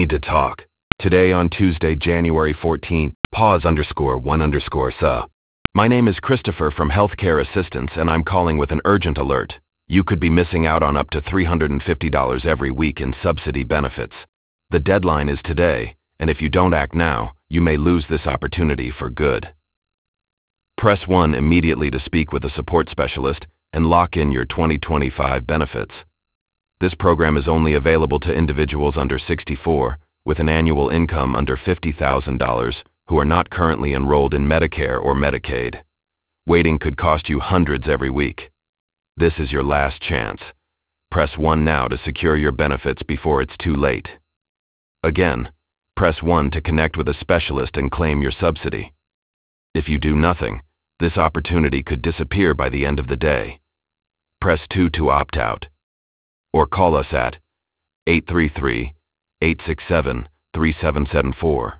need to talk. Today on Tuesday, January 14, pause_1_SUH. My name is Christopher from Healthcare Assistance and I'm calling with an urgent alert. You could be missing out on up to $350 every week in subsidy benefits. The deadline is today, and if you don't act now, you may lose this opportunity for good. Press 1 immediately to speak with a support specialist and lock in your 2025 benefits. This program is only available to individuals under 64 with an annual income under $50,000 who are not currently enrolled in Medicare or Medicaid. Waiting could cost you hundreds every week. This is your last chance. Press 1 now to secure your benefits before it's too late. Again, press 1 to connect with a specialist and claim your subsidy. If you do nothing, this opportunity could disappear by the end of the day. Press 2 to opt out. Or call us at 833-867-3774.